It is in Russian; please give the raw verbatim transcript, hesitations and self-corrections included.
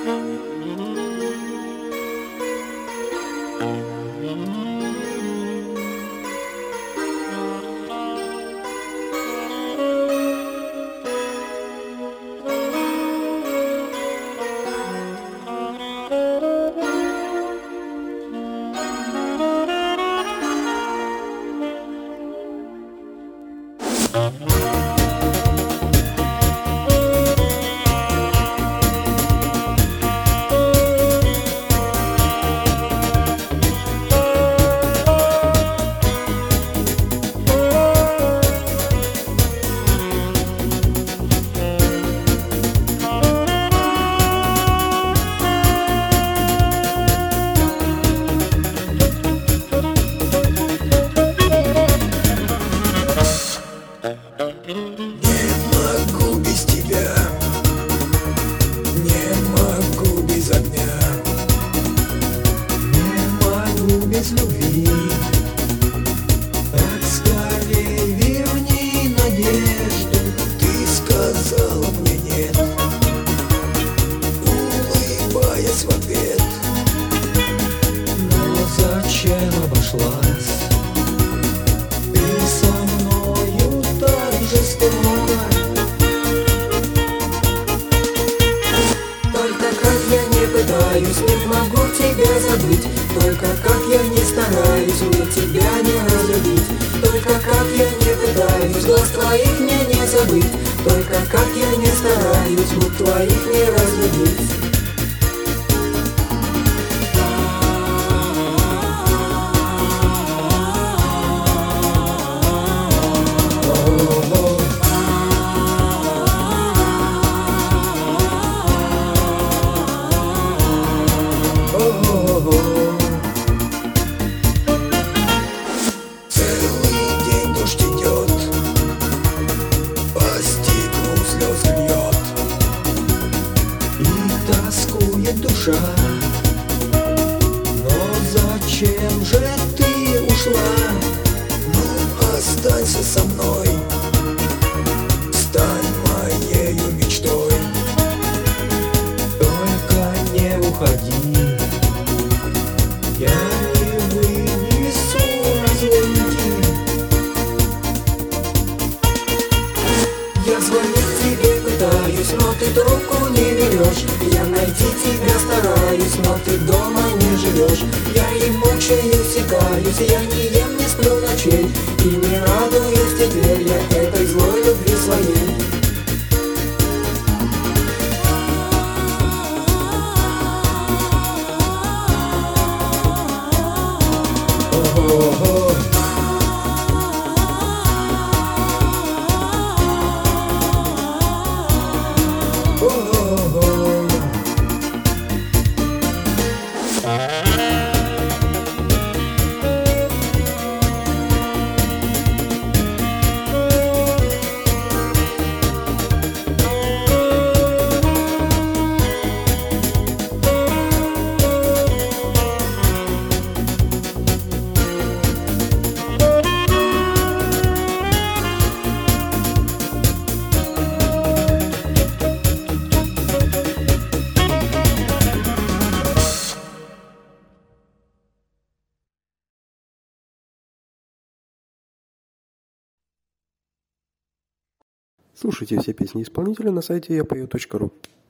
Без любви, так скорей верни надежду. Ты сказала мне нет, улыбаясь в ответ. Но зачем обошлась ты со мною так жестоко? Только как я не пытаюсь, не могу тебя забыть. Только как я не стараюсь, мне тебя не разлюбить. Только как я не пытаюсь, глаз твоих мне не забыть. Только как я не стараюсь, губ твоих не разлюбить. Душа, но зачем же ты ушла? Ну, останься со мной, стань моею мечтой. Только не уходи, я не вынесу разлуки. Я звонить тебе пытаюсь, но ты трубку не берешь. Я найти тебя стараюсь, но ты дома не живешь. Я и мучаюсь, и каюсь, я не ем, не сплю ночей. И не радуюсь теперь я этой злой любви своей. О-о-о. Слушайте все песни исполнителя на сайте я пою точка ру.